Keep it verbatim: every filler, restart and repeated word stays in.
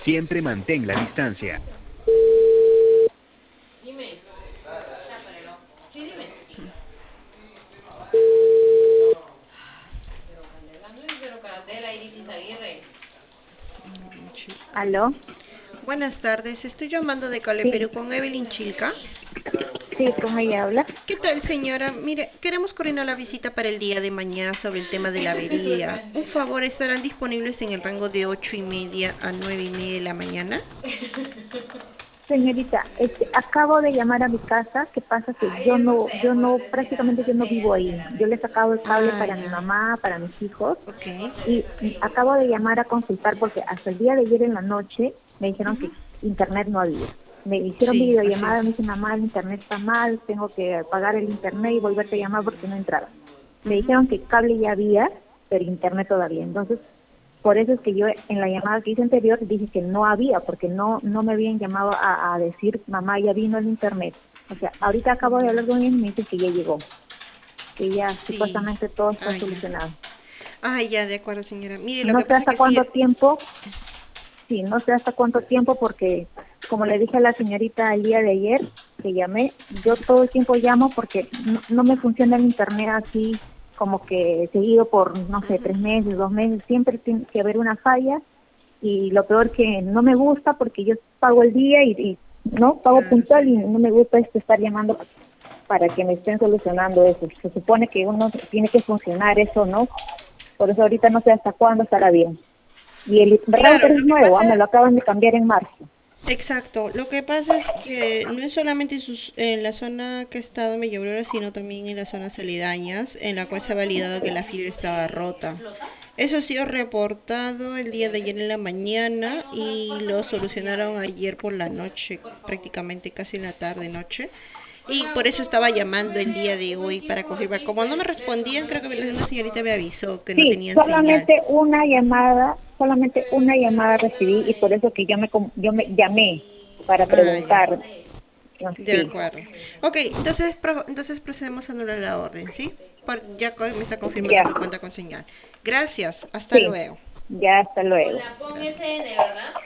Siempre mantén la distancia. Dime. Sí, dime. Pero Candela, Iris Aguirre. ¿Aló? Buenas tardes, estoy llamando de Cable Sí, Perú con Evelyn Chilca. sí, ¿con ella habla? ¿Qué tal, señora? Mire, queremos coordinar la visita para el día de mañana sobre el tema de la avería. Un favor, ¿estarán disponibles en el rango de ocho y media a nueve y media de la mañana? Señorita, este, acabo de llamar a mi casa. ¿Qué pasa? Que Ay, yo esos no, yo teléfonos no, de señora prácticamente yo no soltera, vivo ahí. señora Yo le he María. sacado el cable Ah, para mi ya. mamá, para mis hijos, Ok. y acabo de llamar a consultar porque hasta el día de ayer en la noche me dijeron que Ujú. internet no había. Me hicieron Sí, así videollamada, me es. dice mamá, el internet está mal, tengo que apagar el internet y volverte a llamar porque no entraba. Me Ujú. dijeron que cable ya había, pero internet todavía. Entonces, por eso es que yo en la llamada que hice anterior dije que no había, porque no no me habían llamado a, a decir, mamá, ya vino el internet. O sea, ahorita acabo de Ya. hablar con ellos y me dicen que ya llegó, que ya Sí. supuestamente todo está Ah, ya. solucionado. Ah, ya, de acuerdo, señora. Mire, lo No que sé pasa es hasta que sí. cuánto tiempo, sí, no sé hasta cuánto tiempo, porque como le dije a la señorita el día de ayer que llamé, yo todo el tiempo llamo porque no, no me funciona el internet así como que seguido por, no sé, Ujú. tres meses, dos meses, siempre tiene que haber una falla. Y lo peor que no me gusta porque yo pago el día y, y no pago Claro, puntual sí. y no me gusta esto estar llamando para que me estén solucionando eso. Se supone que uno tiene que funcionar eso, ¿no? Por eso ahorita no sé hasta cuándo estará bien. Y el Claro, router es lo que nuevo, ¿ah? pasa. Me lo acaban de cambiar en marzo. Exacto, lo que pasa es que no es solamente en, sus- en la zona que ha estado Mellabrora, sino también en las zonas aledañas, en la cual se ha validado que la fibra estaba rota. Eso ha sido reportado el día de ayer en la mañana y lo solucionaron ayer por la noche, prácticamente casi en la tarde noche. Y por eso estaba llamando el día de hoy para confirmar. Como no me respondían, creo que una señorita me avisó que no Sí, tenían señal. solamente una llamada, solamente una llamada recibí y por eso que yo me com- yo me llamé para Ah, ya. preguntar. Ah, De sí, acuerdo. Ok, entonces, pro- entonces procedemos a anular la orden, ¿sí? Por- ya co- me está confirmando ya, que cuenta con señal. Gracias, hasta sí, luego. ya hasta luego. Hola, pon Gracias. S N, ¿verdad?